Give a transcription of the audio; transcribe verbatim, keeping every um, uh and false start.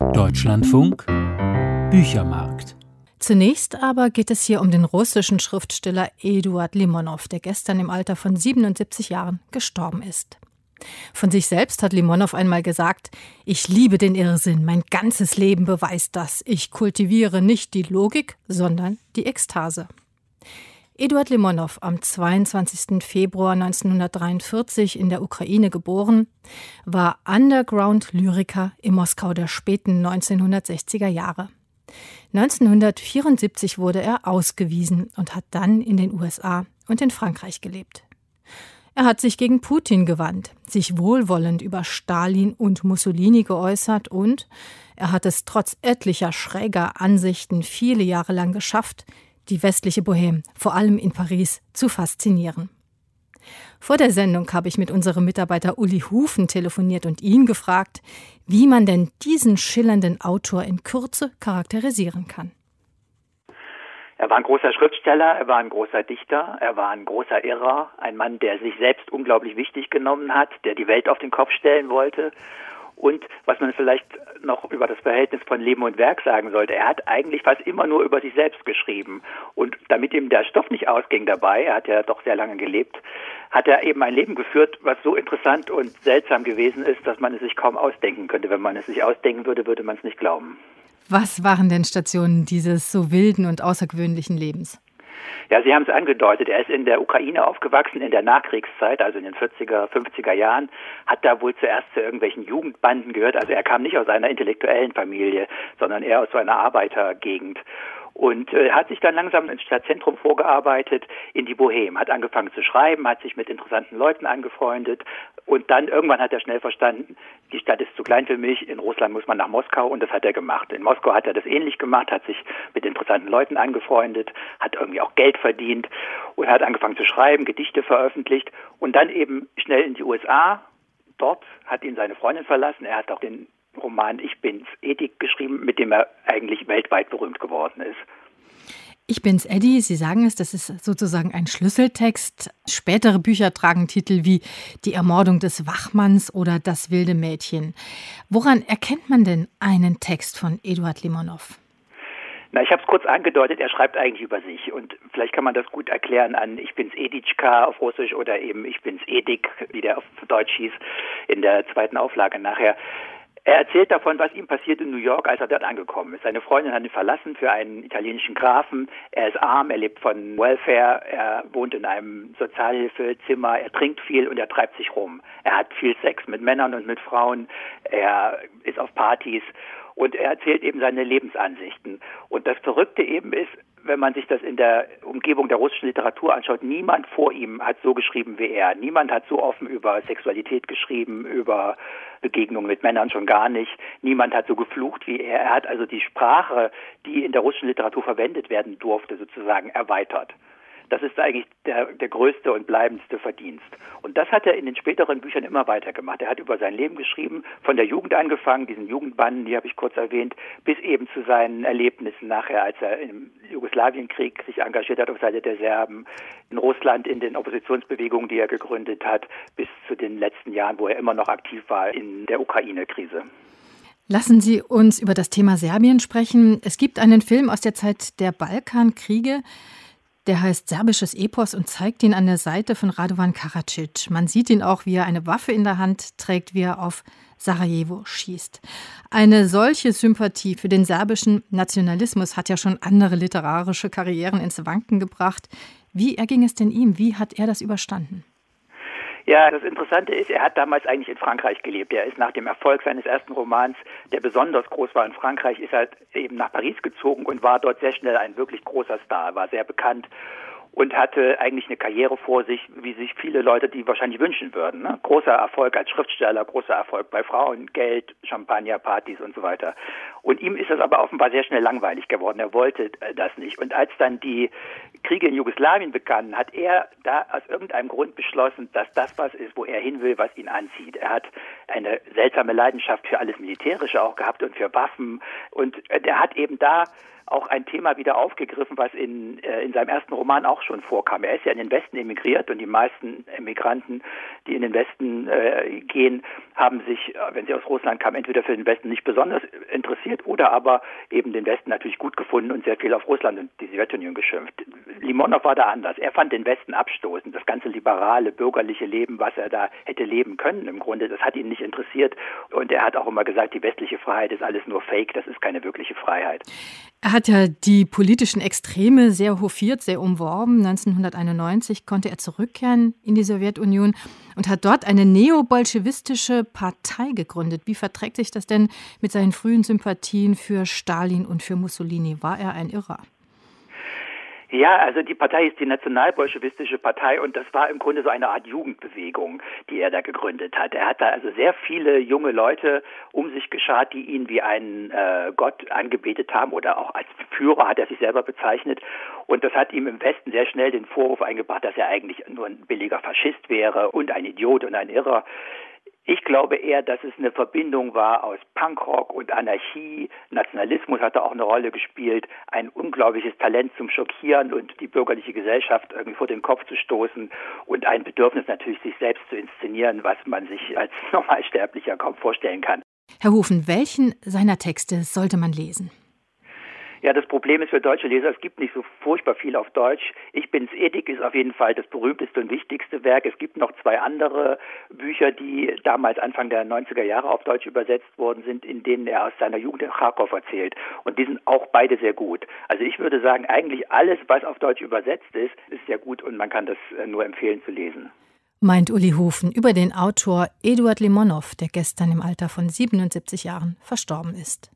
Deutschlandfunk Büchermarkt. Zunächst aber geht es hier um den russischen Schriftsteller Eduard Limonow, der gestern im Alter von siebenundsiebzig Jahren gestorben ist. Von sich selbst hat Limonow einmal gesagt: Ich liebe den Irrsinn, mein ganzes Leben beweist das. Ich kultiviere nicht die Logik, sondern die Ekstase. Eduard Limonow, am zweiundzwanzigsten Februar neunzehnhundertdreiundvierzig in der Ukraine geboren, war Underground-Lyriker im Moskau der späten neunzehnhundertsechziger Jahre. neunzehnhundertvierundsiebzig wurde er ausgewiesen und hat dann in den U S A und in Frankreich gelebt. Er hat sich gegen Putin gewandt, sich wohlwollend über Stalin und Mussolini geäußert und er hat es trotz etlicher schräger Ansichten viele Jahre lang geschafft, die westliche Bohème, vor allem in Paris, zu faszinieren. Vor der Sendung habe ich mit unserem Mitarbeiter Uli Hufen telefoniert und ihn gefragt, wie man denn diesen schillernden Autor in Kürze charakterisieren kann. Er war ein großer Schriftsteller, er war ein großer Dichter, er war ein großer Irrer, ein Mann, der sich selbst unglaublich wichtig genommen hat, der die Welt auf den Kopf stellen wollte. Und was man vielleicht noch über das Verhältnis von Leben und Werk sagen sollte, er hat eigentlich fast immer nur über sich selbst geschrieben. Und damit ihm der Stoff nicht ausging dabei, er hat ja doch sehr lange gelebt, hat er eben ein Leben geführt, was so interessant und seltsam gewesen ist, dass man es sich kaum ausdenken könnte. Wenn man es sich ausdenken würde, würde man es nicht glauben. Was waren denn Stationen dieses so wilden und außergewöhnlichen Lebens? Ja, Sie haben es angedeutet, er ist in der Ukraine aufgewachsen, in der Nachkriegszeit, also in den vierziger, fünfziger Jahren, hat da wohl zuerst zu irgendwelchen Jugendbanden gehört, also er kam nicht aus einer intellektuellen Familie, sondern eher aus so einer Arbeitergegend. Und äh, hat sich dann langsam ins Stadtzentrum vorgearbeitet, in die Bohème, hat angefangen zu schreiben, hat sich mit interessanten Leuten angefreundet und dann irgendwann hat er schnell verstanden, die Stadt ist zu klein für mich, in Russland muss man nach Moskau und das hat er gemacht. In Moskau hat er das ähnlich gemacht, hat sich mit interessanten Leuten angefreundet, hat irgendwie auch Geld verdient und hat angefangen zu schreiben, Gedichte veröffentlicht und dann eben schnell in die U S A. Dort hat ihn seine Freundin verlassen, er hat auch den Roman Ich bin's, Edik geschrieben, mit dem er eigentlich weltweit berühmt geworden ist. Ich bin's, Eddie. Sie sagen es, das ist sozusagen ein Schlüsseltext. Spätere Bücher tragen Titel wie Die Ermordung des Wachmanns oder Das wilde Mädchen. Woran erkennt man denn einen Text von Eduard Limonow? Na, ich habe es kurz angedeutet, er schreibt eigentlich über sich und vielleicht kann man das gut erklären an Ich bin's Editschka auf Russisch oder eben Ich bin's Edik, wie der auf Deutsch hieß, in der zweiten Auflage nachher. Er erzählt davon, was ihm passiert in New York, als er dort angekommen ist. Seine Freundin hat ihn verlassen für einen italienischen Grafen. Er ist arm, er lebt von Welfare, er wohnt in einem Sozialhilfezimmer, er trinkt viel und er treibt sich rum. Er hat viel Sex mit Männern und mit Frauen, er ist auf Partys und er erzählt eben seine Lebensansichten. Und das Verrückte eben ist, wenn man sich das in der Umgebung der russischen Literatur anschaut, niemand vor ihm hat so geschrieben wie er. Niemand hat so offen über Sexualität geschrieben, über Begegnungen mit Männern schon gar nicht. Niemand hat so geflucht wie er. Er hat also die Sprache, die in der russischen Literatur verwendet werden durfte, sozusagen erweitert. Das ist eigentlich der, der größte und bleibendste Verdienst. Und das hat er in den späteren Büchern immer weitergemacht. Er hat über sein Leben geschrieben, von der Jugend angefangen, diesen Jugendbanden, die habe ich kurz erwähnt, bis eben zu seinen Erlebnissen nachher, als er im Jugoslawienkrieg sich engagiert hat auf Seite der Serben, in Russland in den Oppositionsbewegungen, die er gegründet hat, bis zu den letzten Jahren, wo er immer noch aktiv war in der Ukraine-Krise. Lassen Sie uns über das Thema Serbien sprechen. Es gibt einen Film aus der Zeit der Balkankriege, der heißt Serbisches Epos und zeigt ihn an der Seite von Radovan Karadzic. Man sieht ihn auch, wie er eine Waffe in der Hand trägt, wie er auf Sarajevo schießt. Eine solche Sympathie für den serbischen Nationalismus hat ja schon andere literarische Karrieren ins Wanken gebracht. Wie erging es denn ihm? Wie hat er das überstanden? Ja, das Interessante ist, er hat damals eigentlich in Frankreich gelebt. Er ist nach dem Erfolg seines ersten Romans, der besonders groß war in Frankreich, ist er eben nach Paris gezogen und war dort sehr schnell ein wirklich großer Star, war sehr bekannt und hatte eigentlich eine Karriere vor sich, wie sich viele Leute die wahrscheinlich wünschen würden. Ne? Großer Erfolg als Schriftsteller, großer Erfolg bei Frauen, Geld, Champagner, Partys und so weiter. Und ihm ist das aber offenbar sehr schnell langweilig geworden. Er wollte das nicht. Und als dann die Kriege in Jugoslawien begannen, hat er da aus irgendeinem Grund beschlossen, dass das was ist, wo er hin will, was ihn anzieht. Er hat eine seltsame Leidenschaft für alles Militärische auch gehabt und für Waffen. Und der hat eben da auch ein Thema wieder aufgegriffen, was in, äh, in seinem ersten Roman auch schon vorkam. Er ist ja in den Westen emigriert und die meisten Emigranten, die in den Westen äh, gehen, haben sich, wenn sie aus Russland kamen, entweder für den Westen nicht besonders interessiert oder aber eben den Westen natürlich gut gefunden und sehr viel auf Russland und die Sowjetunion geschimpft. Limonov war da anders. Er fand den Westen abstoßend. Das ganze liberale, bürgerliche Leben, was er da hätte leben können im Grunde, das hat ihn nicht interessiert. Und er hat auch immer gesagt, die westliche Freiheit ist alles nur Fake, das ist keine wirkliche Freiheit. Er hat ja die politischen Extreme sehr hofiert, sehr umworben. neunzehnhunderteinundneunzig konnte er zurückkehren in die Sowjetunion und hat dort eine neobolschewistische Partei gegründet. Wie verträgt sich das denn mit seinen frühen Sympathien für Stalin und für Mussolini? War er ein Irrer? Ja, also die Partei ist die Nationalbolschewistische Partei und das war im Grunde so eine Art Jugendbewegung, die er da gegründet hat. Er hat da also sehr viele junge Leute um sich geschart, die ihn wie einen äh, Gott angebetet haben oder auch als Führer hat er sich selber bezeichnet. Und das hat ihm im Westen sehr schnell den Vorwurf eingebracht, dass er eigentlich nur ein billiger Faschist wäre und ein Idiot und ein Irrer. Ich glaube eher, dass es eine Verbindung war aus Punkrock und Anarchie. Nationalismus hat da auch eine Rolle gespielt. Ein unglaubliches Talent zum Schockieren und die bürgerliche Gesellschaft irgendwie vor den Kopf zu stoßen. Und ein Bedürfnis natürlich, sich selbst zu inszenieren, was man sich als Normalsterblicher kaum vorstellen kann. Herr Hofen, welchen seiner Texte sollte man lesen? Ja, das Problem ist für deutsche Leser, es gibt nicht so furchtbar viel auf Deutsch. Ich bin's Edik ist auf jeden Fall das berühmteste und wichtigste Werk. Es gibt noch zwei andere Bücher, die damals Anfang der neunziger Jahre auf Deutsch übersetzt worden sind, in denen er aus seiner Jugend in Charkow erzählt. Und die sind auch beide sehr gut. Also ich würde sagen, eigentlich alles, was auf Deutsch übersetzt ist, ist sehr gut und man kann das nur empfehlen zu lesen. Meint Uli Hofen über den Autor Eduard Limonov, der gestern im Alter von siebenundsiebzig Jahren verstorben ist.